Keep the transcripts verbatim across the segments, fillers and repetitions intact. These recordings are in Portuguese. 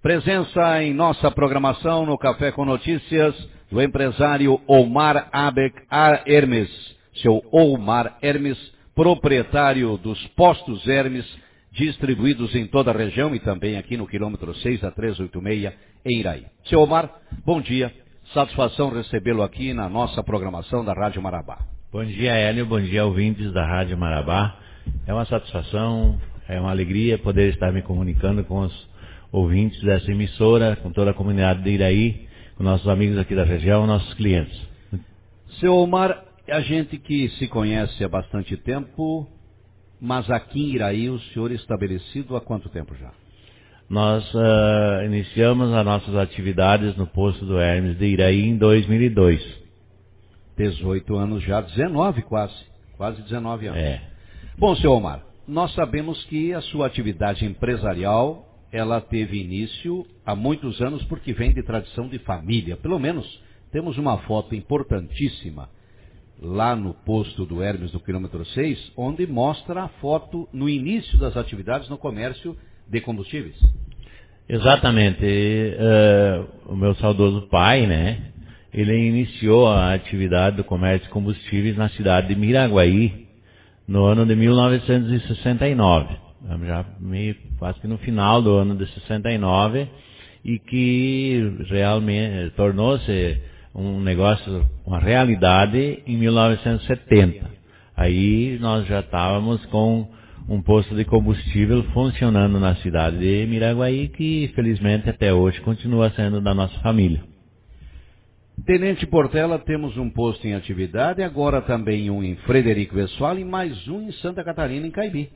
Presença em nossa programação no Café com Notícias do empresário Omar Abeck Hermes, seu Omar Hermes, proprietário dos postos Hermes, distribuídos em toda a região e também aqui no quilômetro seis a trezentos e oitenta e seis em Iraí. Seu Omar, bom dia, satisfação recebê-lo aqui na nossa programação da Rádio Marabá. Bom dia, Hélio, bom dia, ouvintes da Rádio Marabá. É uma satisfação, é uma alegria poder estar me comunicando com os ouvintes dessa emissora, com toda a comunidade de Iraí, com nossos amigos aqui da região, nossos clientes. Seu Omar, a gente que se conhece há bastante tempo, mas aqui em Iraí o senhor é estabelecido há quanto tempo já? Nós uh, iniciamos as nossas atividades no posto do Hermes de Iraí em dois mil e dois. dezoito anos já, dezenove quase, quase dezenove anos. É. Bom, seu Omar, nós sabemos que a sua atividade empresarial, ela teve início há muitos anos porque vem de tradição de família. Pelo menos temos uma foto importantíssima lá no posto do Hermes, no quilômetro seis, onde mostra a foto no início das atividades no comércio de combustíveis. Exatamente. Uh, o meu saudoso pai, né, ele iniciou a atividade do comércio de combustíveis na cidade de Miraguaí no ano de mil novecentos e sessenta e nove. Já meio, quase que no final do ano de sessenta e nove, e que realmente tornou-se um negócio, uma realidade em mil novecentos e setenta. Aí nós já estávamos com um posto de combustível funcionando na cidade de Miraguaí, que felizmente até hoje continua sendo da nossa família. Tenente Portela, temos um posto em atividade, agora também um em Frederico Westphalen e mais um em Santa Catarina, em Caibi.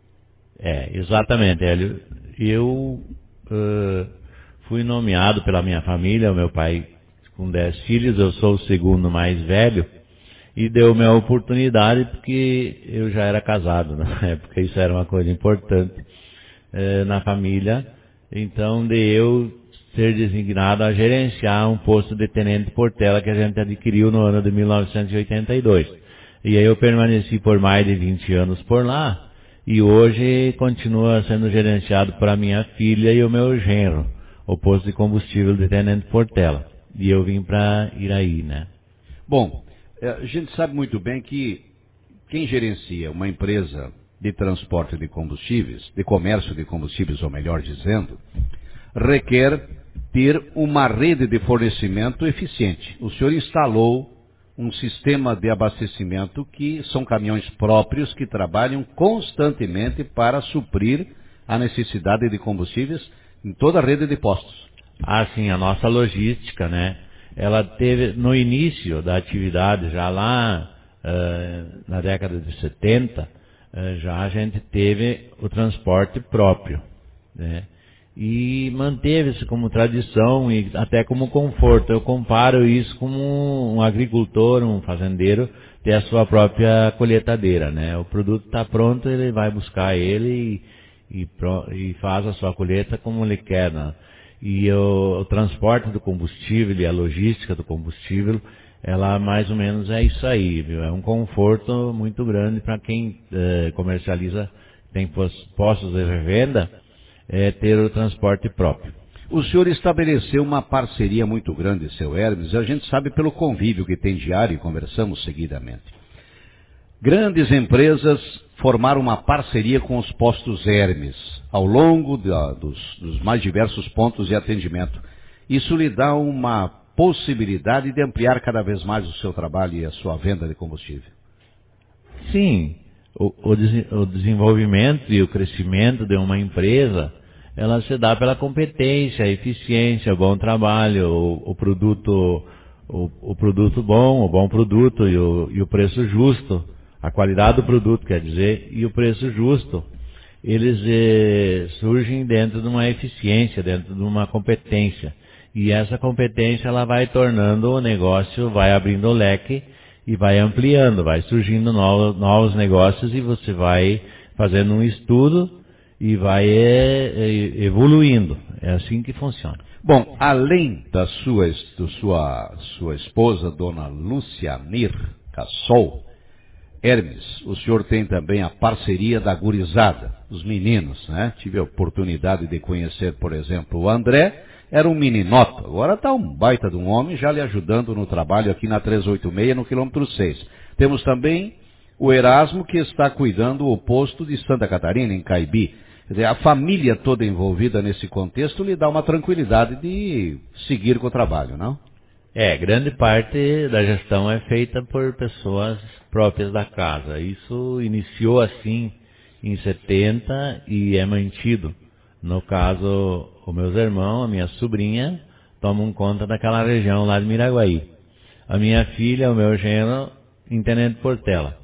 É, exatamente, Hélio. Eu uh, fui nomeado pela minha família, o meu pai com dez filhos, eu sou o segundo mais velho, e deu-me a oportunidade porque eu já era casado na época, isso era uma coisa importante uh, na família, então de eu ser designado a gerenciar um posto de Tenente Portela que a gente adquiriu no ano de mil novecentos e oitenta e dois. E aí eu permaneci por mais de vinte anos por lá, e hoje continua sendo gerenciado por a minha filha e o meu genro, o posto de combustível de Tenente Portela. E eu vim para Iraí, né? Bom, a gente sabe muito bem que quem gerencia uma empresa de transporte de combustíveis, de comércio de combustíveis, ou melhor dizendo, requer ter uma rede de fornecimento eficiente. O senhor instalou um sistema de abastecimento que são caminhões próprios que trabalham constantemente para suprir a necessidade de combustíveis em toda a rede de postos. Ah, sim, a nossa logística, né? Ela teve, no início da atividade, já lá uh, na década de setenta, uh, já a gente teve o transporte próprio, né? E manteve-se como tradição e até como conforto. Eu comparo isso como um agricultor, um fazendeiro, ter a sua própria colheitadeira, né? O produto está pronto, ele vai buscar ele e, e, e faz a sua colheita como ele quer, né? E o, o transporte do combustível e a logística do combustível, ela mais ou menos é isso aí, viu? É um conforto muito grande para quem eh, comercializa, tem postos de revenda, é ter o transporte próprio. O senhor estabeleceu uma parceria muito grande, seu Hermes, e a gente sabe pelo convívio que tem diário e conversamos seguidamente. Grandes empresas formaram uma parceria com os postos Hermes, ao longo da, dos, dos mais diversos pontos de atendimento. Isso lhe dá uma possibilidade de ampliar cada vez mais o seu trabalho e a sua venda de combustível. Sim, o, o, des, o desenvolvimento e o crescimento de uma empresa, ela se dá pela competência, a eficiência, o bom trabalho, o, o produto o, o produto bom, o bom produto e o, e o preço justo, a qualidade do produto, quer dizer, e o preço justo, eles eh, surgem dentro de uma eficiência, dentro de uma competência. E essa competência ela vai tornando o negócio, vai abrindo o leque e vai ampliando, vai surgindo novos, novos negócios e você vai fazendo um estudo e vai é, evoluindo. É assim que funciona. Bom, além da sua, da sua, sua esposa, dona Lucianir Cassol, Hermes, o senhor tem também a parceria da gurizada, os meninos, né? Tive a oportunidade de conhecer, por exemplo, o André, era um meninota, agora está um baita de um homem já lhe ajudando no trabalho aqui na trezentos e oitenta e seis, no quilômetro seis. Temos também o Erasmo, que está cuidando o posto de Santa Catarina, em Caibi. Quer dizer, a família toda envolvida nesse contexto lhe dá uma tranquilidade de seguir com o trabalho, não? É, grande parte da gestão é feita por pessoas próprias da casa. Isso iniciou assim em setenta e é mantido. No caso, os meus irmãos, a minha sobrinha, tomam conta daquela região lá de Miraguaí. A minha filha, o meu genro, em Tenente Portela.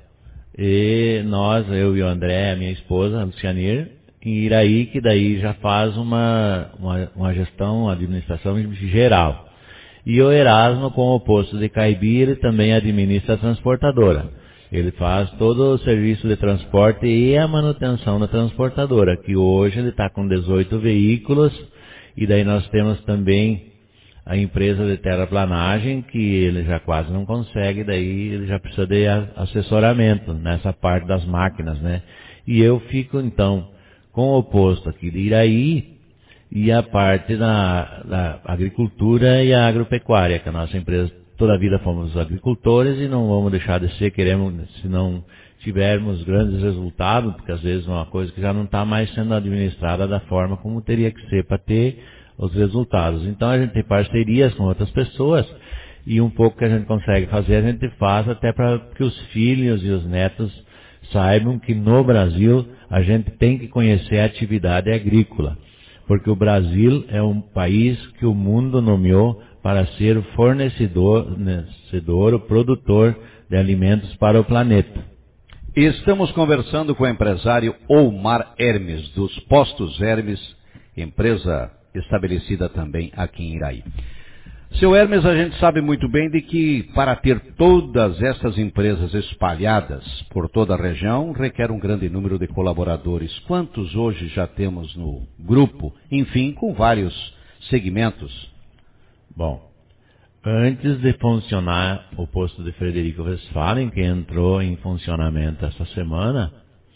E nós, eu e o André, a minha esposa, a Lucianir, em Iraí, que daí já faz uma, uma, uma gestão, uma administração geral. E o Erasmo, com o posto de Caibi, ele também administra a transportadora. Ele faz todo o serviço de transporte e a manutenção da transportadora, que hoje ele está com dezoito veículos, e daí nós temos também a empresa de terraplanagem, que ele já quase não consegue, daí ele já precisa de assessoramento nessa parte das máquinas, né? E eu fico, então, com o posto aqui de Iraí, e a parte da, da agricultura e a agropecuária, que a nossa empresa, toda a vida fomos agricultores e não vamos deixar de ser, queremos, se não tivermos grandes resultados, porque às vezes é uma coisa que já não está mais sendo administrada da forma como teria que ser para ter os resultados. Então a gente tem parcerias com outras pessoas e um pouco que a gente consegue fazer, a gente faz até para que os filhos e os netos saibam que no Brasil a gente tem que conhecer a atividade agrícola. Porque o Brasil é um país que o mundo nomeou para ser o fornecedor, fornecedor, o produtor de alimentos para o planeta. Estamos conversando com o empresário Omar Hermes, dos Postos Hermes, empresa estabelecida também aqui em Iraí. Seu Hermes, a gente sabe muito bem de que para ter todas essas empresas espalhadas por toda a região, requer um grande número de colaboradores. Quantos hoje já temos no grupo? Enfim, com vários segmentos. Bom, antes de funcionar o posto de Frederico Westphalen, que entrou em funcionamento essa semana,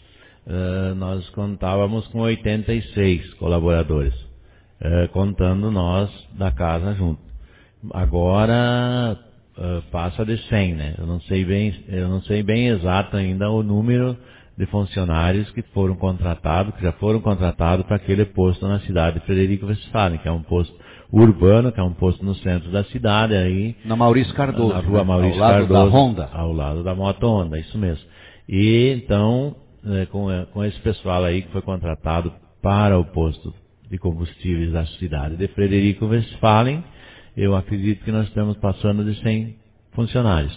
uh, nós contávamos com oitenta e seis colaboradores, uh, contando nós da casa junto. Agora uh, passa de cem, né? Eu não sei bem, eu não sei bem exato ainda o número de funcionários que foram contratados, que já foram contratados para aquele posto na cidade de Frederico Westphalen, que é um posto urbano, que é um posto no centro da cidade, aí na Maurício Cardoso, na rua Maurício ao lado Cardoso, da Honda, ao lado da Moto Honda, isso mesmo. E então, né, com, com esse pessoal aí que foi contratado para o posto de combustíveis da cidade de Frederico Westphalen, eu acredito que nós estamos passando de cem funcionários.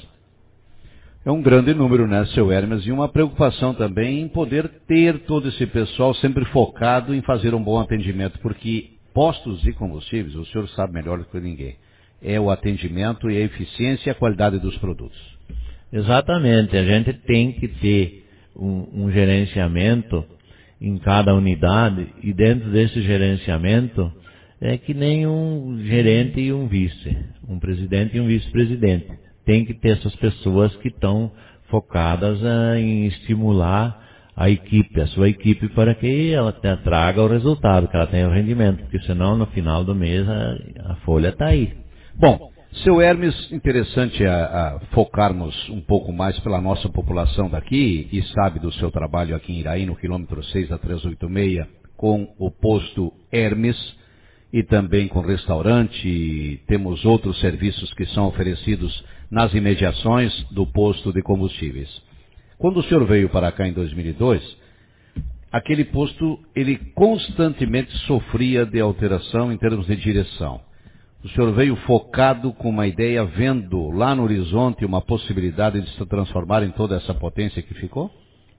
É um grande número, né, seu Hermes? E uma preocupação também em poder ter todo esse pessoal sempre focado em fazer um bom atendimento, porque postos de combustíveis, o senhor sabe melhor do que ninguém, é o atendimento e a eficiência e a qualidade dos produtos. Exatamente, a gente tem que ter um, um gerenciamento em cada unidade, e dentro desse gerenciamento é que nem um gerente e um vice, um presidente e um vice-presidente. Tem que ter essas pessoas que estão focadas a, em estimular a equipe, a sua equipe, para que ela traga o resultado, que ela tenha o rendimento, porque senão no final do mês a, a folha está aí. Bom, seu Hermes, interessante a, a focarmos um pouco mais pela nossa população daqui, e sabe do seu trabalho aqui em Iraí, no quilômetro seis da trezentos e oitenta e seis, com o posto Hermes, e também com restaurante, temos outros serviços que são oferecidos nas imediações do posto de combustíveis. Quando o senhor veio para cá em dois mil e dois, aquele posto, ele constantemente sofria de alteração em termos de direção. O senhor veio focado com uma ideia, vendo lá no horizonte uma possibilidade de se transformar em toda essa potência que ficou?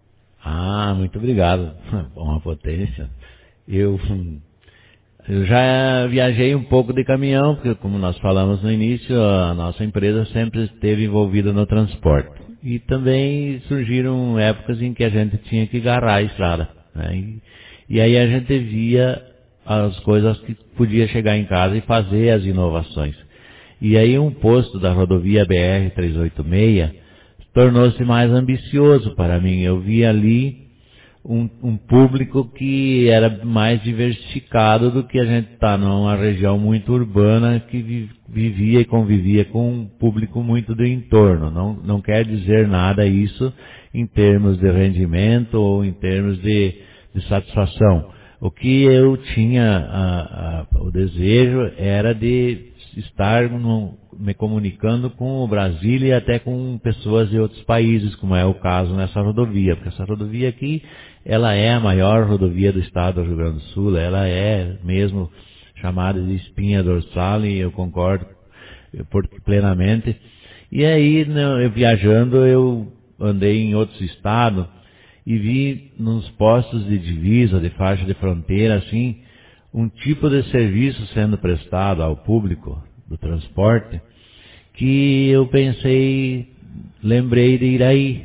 Ah, muito obrigado. Uma potência. Eu... Eu já viajei um pouco de caminhão, porque como nós falamos no início, a nossa empresa sempre esteve envolvida no transporte. E também surgiram épocas em que a gente tinha que agarrar a estrada, né? E, e aí a gente via as coisas que podia chegar em casa e fazer as inovações. E aí um posto da rodovia B R trezentos e oitenta e seis tornou-se mais ambicioso para mim. Eu vi ali um, um público que era mais diversificado do que a gente está numa região muito urbana que vivia e convivia com um público muito do entorno. Não, não quer dizer nada isso em termos de rendimento ou em termos de, de satisfação. O que eu tinha, a, a, o desejo era de estar no, me comunicando com o Brasil e até com pessoas de outros países, como é o caso nessa rodovia, porque essa rodovia aqui, ela é a maior rodovia do estado do Rio Grande do Sul, ela é mesmo chamada de espinha dorsal, e eu concordo plenamente. E aí, eu, viajando, eu andei em outros estados e vi nos postos de divisa, de faixa de fronteira, assim, um tipo de serviço sendo prestado ao público do transporte, que eu pensei, lembrei de Iraí.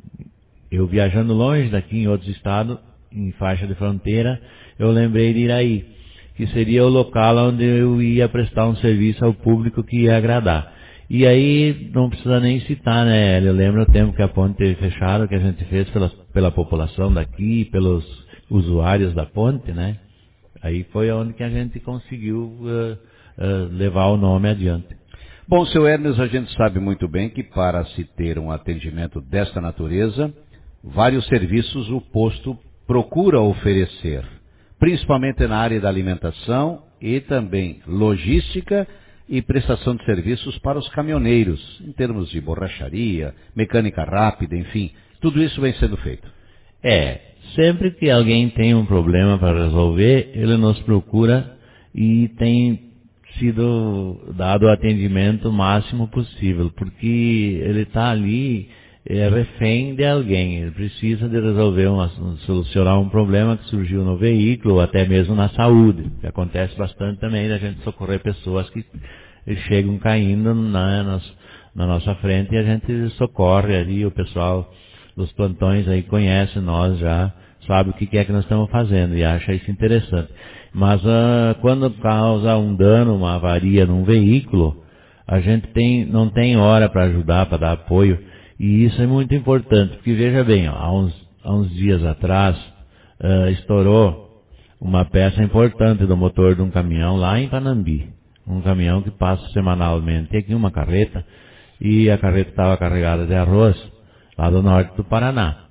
Eu viajando longe daqui em outros estados, em faixa de fronteira, eu lembrei de Iraí, que seria o local onde eu ia prestar um serviço ao público que ia agradar. E aí, não precisa nem citar, né? Eu lembro o tempo que a ponte teve fechada, que a gente fez pela, pela população daqui, pelos usuários da ponte, né? Aí foi onde que a gente conseguiu uh, uh, levar o nome adiante. Bom, seu Hermes, a gente sabe muito bem que para se ter um atendimento desta natureza, vários serviços o posto procura oferecer, principalmente na área da alimentação e também logística e prestação de serviços para os caminhoneiros, em termos de borracharia, mecânica rápida, enfim, tudo isso vem sendo feito. É, sempre que alguém tem um problema para resolver, ele nos procura e tem sido dado o atendimento máximo possível, porque ele está ali é, refém de alguém, ele precisa de resolver, uma, solucionar um problema que surgiu no veículo, ou até mesmo na saúde, que acontece bastante também, a gente socorrer pessoas que chegam caindo na, nas, na nossa frente e a gente socorre ali, o pessoal dos plantões aí conhece nós já, sabe o que é que nós estamos fazendo e acha isso interessante. Mas uh, quando causa um dano, uma avaria num veículo, a gente tem, não tem hora para ajudar, para dar apoio, e isso é muito importante, porque veja bem, ó, há, uns, há uns dias atrás uh, estourou uma peça importante do motor de um caminhão lá em Panambi, um caminhão que passa semanalmente aqui, uma carreta, e a carreta estava carregada de arroz, lá do norte do Paraná.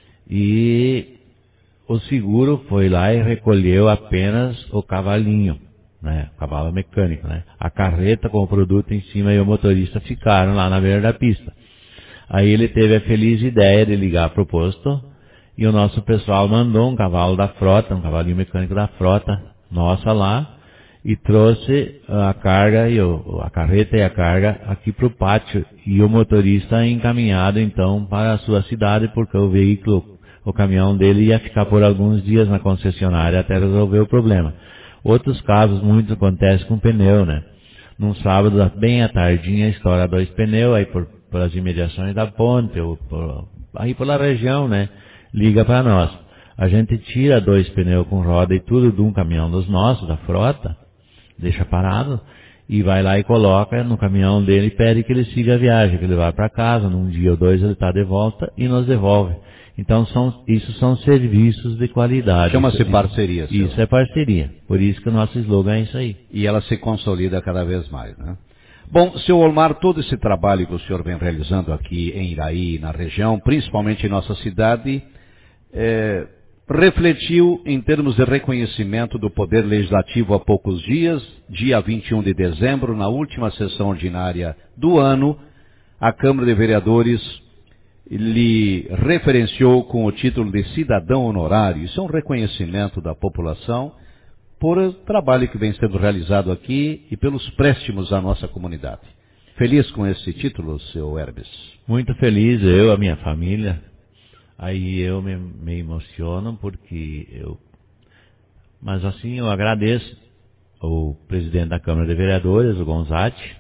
E o seguro foi lá e recolheu apenas o cavalinho, né, o cavalo mecânico, né. A carreta com o produto em cima e o motorista ficaram lá na beira da pista. Aí ele teve a feliz ideia de ligar para o posto e o nosso pessoal mandou um cavalo da frota, um cavalinho mecânico da frota nossa lá, e trouxe a carga, e o, a carreta e a carga aqui para o pátio, e o motorista encaminhado então para a sua cidade, porque o veículo, o caminhão dele ia ficar por alguns dias na concessionária até resolver o problema. Outros casos, muito acontece com pneu, né? Num sábado, bem à tardinha, estoura dois pneus, aí por, pelas imediações da ponte, ou por, aí pela região, né? Liga para nós. A gente tira dois pneus com roda e tudo de um caminhão dos nossos, da frota, deixa parado, e vai lá e coloca no caminhão dele e pede que ele siga a viagem, que ele vá para casa, num dia ou dois ele está de volta e nos devolve. Então, são, isso são serviços de qualidade. Chama-se parceria. Isso, isso é parceria. Por isso que o nosso slogan é isso aí. E ela se consolida cada vez mais, né? Bom, senhor Olmar, todo esse trabalho que o senhor vem realizando aqui em Iraí, na região, principalmente em nossa cidade, é, refletiu em termos de reconhecimento do Poder Legislativo há poucos dias, dia vinte e um de dezembro, na última sessão ordinária do ano, a Câmara de Vereadores lhe referenciou com o título de cidadão honorário. Isso é um reconhecimento da população por o trabalho que vem sendo realizado aqui e pelos préstimos à nossa comunidade. Feliz com esse título, seu Hermes? Muito feliz, eu, a minha família. Aí eu me, me emociono porque eu... Mas assim, eu agradeço ao presidente da Câmara de Vereadores, o Gonzatti,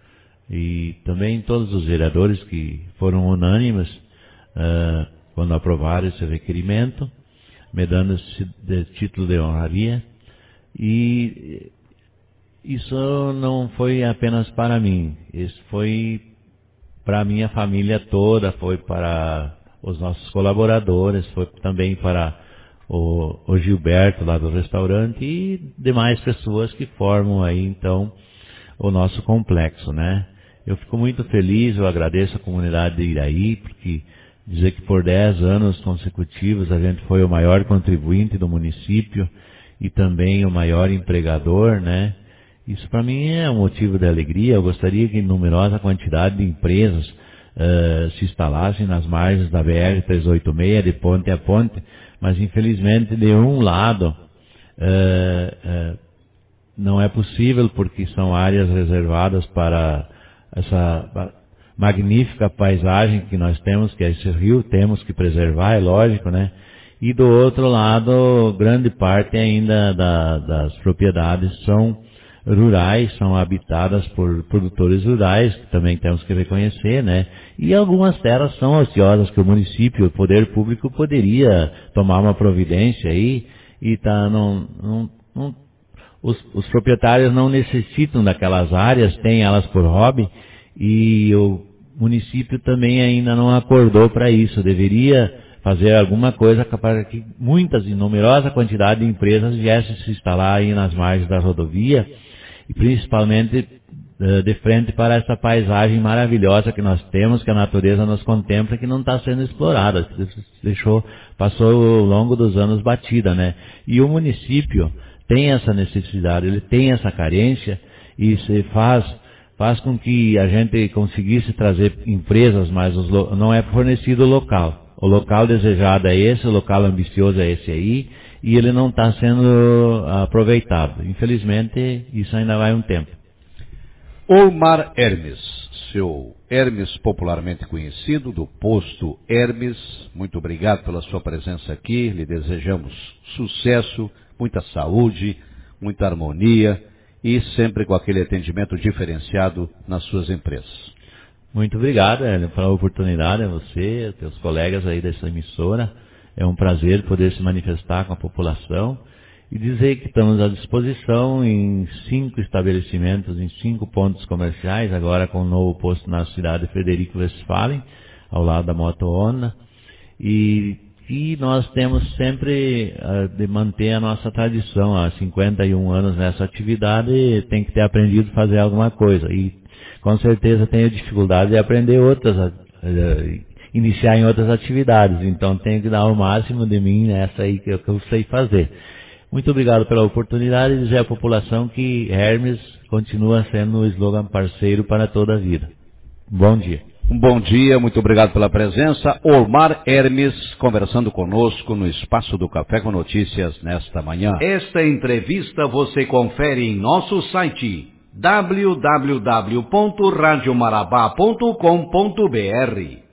e também todos os vereadores que foram unânimes uh, quando aprovaram esse requerimento, me dando esse de, título de honraria. E isso não foi apenas para mim, isso foi para a minha família toda, foi para os nossos colaboradores, foi também para o, o Gilberto lá do restaurante e demais pessoas que formam aí então o nosso complexo, né? Eu fico muito feliz, eu agradeço a comunidade de Iraí, porque dizer que por dez anos consecutivos a gente foi o maior contribuinte do município e também o maior empregador, né? Isso para mim é um motivo de alegria. Eu gostaria que numerosa quantidade de empresas uh, se instalassem nas margens da B R trezentos e oitenta e seis, de ponte a ponte, mas infelizmente de um lado uh, uh, não é possível, porque são áreas reservadas para essa magnífica paisagem que nós temos, que é esse rio, temos que preservar, é lógico, né? E do outro lado, grande parte ainda da, das propriedades são rurais, são habitadas por produtores rurais, que também temos que reconhecer, né? E algumas terras são ociosas que o município, o poder público poderia tomar uma providência aí e tá, não, não, não, os, os proprietários não necessitam daquelas áreas, têm elas por hobby e o município também ainda não acordou para isso. Deveria fazer alguma coisa para que muitas e numerosa quantidade de empresas viessem se instalar aí nas margens da rodovia e principalmente uh, de frente para essa paisagem maravilhosa que nós temos, que a natureza nos contempla, que não está sendo explorada, deixou, passou ao longo dos anos batida, né? E o município tem essa necessidade, ele tem essa carência e se faz faz com que a gente conseguisse trazer empresas, mas os, não é fornecido o local. O local desejado é esse, o local ambicioso é esse aí, e ele não está sendo aproveitado. Infelizmente, isso ainda vai um tempo. Olmar Hermes, seu Hermes popularmente conhecido, do posto Hermes, muito obrigado pela sua presença aqui, lhe desejamos sucesso, muita saúde, muita harmonia, e sempre com aquele atendimento diferenciado nas suas empresas. Muito obrigado, Hélio, pela oportunidade, a você, a teus colegas aí dessa emissora. É um prazer poder se manifestar com a população e dizer que estamos à disposição em cinco estabelecimentos, em cinco pontos comerciais, agora com um novo posto na cidade de Frederico Westphalen, ao lado da Moto Honda. E E nós temos sempre uh, de manter a nossa tradição. Há cinquenta e um anos nessa atividade, tem que ter aprendido a fazer alguma coisa. E com certeza tenho dificuldade de aprender outras, uh, uh, iniciar em outras atividades. Então tenho que dar o máximo de mim nessa aí que eu, que eu sei fazer. Muito obrigado pela oportunidade e dizer à população que Hermes continua sendo o slogan parceiro para toda a vida. Bom dia. Um bom dia, muito obrigado pela presença. Olmar Hermes conversando conosco no Espaço do Café com Notícias nesta manhã. Esta entrevista você confere em nosso site w w w ponto rádio marabá ponto com ponto b r.